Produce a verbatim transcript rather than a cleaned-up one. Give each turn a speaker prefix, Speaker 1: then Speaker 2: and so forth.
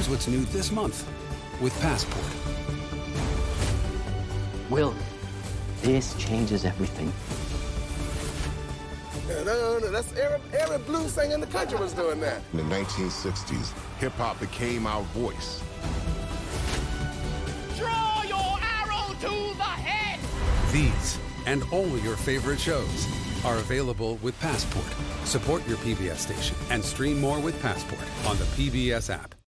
Speaker 1: Here's what's new this month with Passport.
Speaker 2: Will, this changes everything.
Speaker 3: That's every, every blues singer in the country was doing that.
Speaker 4: In the nineteen sixties, hip-hop became our voice.
Speaker 5: Draw your arrow to the head!
Speaker 1: These and all your favorite shows are available with Passport. Support your P B S station and stream more with Passport on the P B S app.